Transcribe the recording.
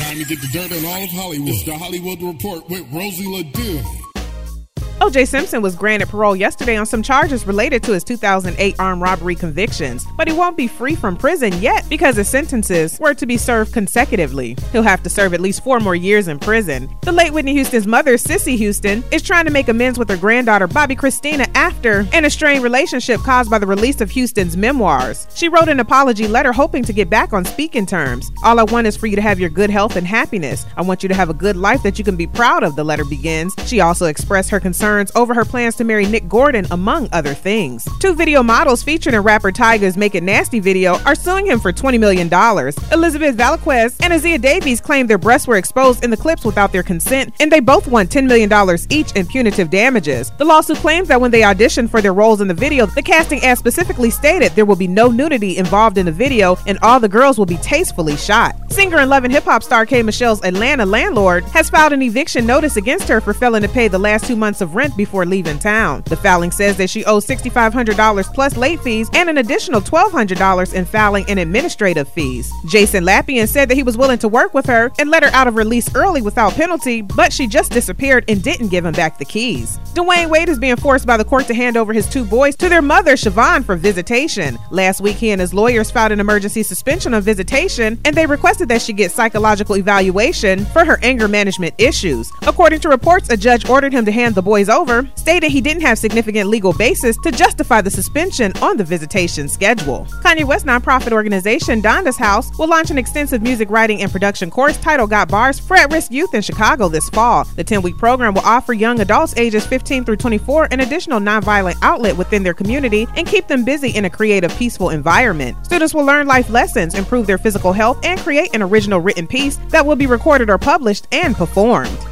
Time to get the dirt on all of Hollywood. It's the Hollywood Report with Rosie LaDue. O.J. Simpson was granted parole yesterday on some charges related to his 2008 armed robbery convictions, but he won't be free from prison yet because his sentences were to be served consecutively. He'll have to serve at least 4 more years in prison. The late Whitney Houston's mother, Cissy Houston, is trying to make amends with her granddaughter, Bobby Christina, after an estranged relationship caused by the release of Houston's memoirs. She wrote an apology letter hoping to get back on speaking terms. "All I want is for you to have your good health and happiness. I want you to have a good life that you can be proud of," the letter begins. She also expressed her concerns over her plans to marry Nick Gordon, among other things. 2 video models featured in rapper Tyga's Make It Nasty video are suing him for $20 million. Elizabeth Valaquez and Azia Davies claimed their breasts were exposed in the clips without their consent, and they both won $10 million each in punitive damages. The lawsuit claims that when they auditioned for their roles in the video, the casting ad specifically stated there will be no nudity involved in the video and all the girls will be tastefully shot. Singer and Love and Hip Hop star K. Michelle's Atlanta landlord has filed an eviction notice against her for failing to pay the last 2 months of rent before leaving town. The filing says that she owes $6,500 plus late fees and an additional $1,200 in filing and administrative fees. Jason Lappian said that he was willing to work with her and let her out of release early without penalty, but she just disappeared and didn't give him back the keys. Dwayne Wade is being forced by the court to hand over his 2 boys to their mother, Siobhan, for visitation. Last week, he and his lawyers filed an emergency suspension on visitation, and they requested that she get psychological evaluation for her anger management issues. According to reports, a judge ordered him to hand the boys over, stating he didn't have significant legal basis to justify the suspension on the visitation schedule. Kanye West's nonprofit organization, Donda's House, will launch an extensive music writing and production course titled Got Bars for at-risk youth in Chicago this fall. The 10-week program will offer young adults ages 15 through 24 an additional nonviolent outlet within their community and keep them busy in a creative, peaceful environment. Students will learn life lessons, improve their physical health, and create an original written piece that will be recorded or published and performed.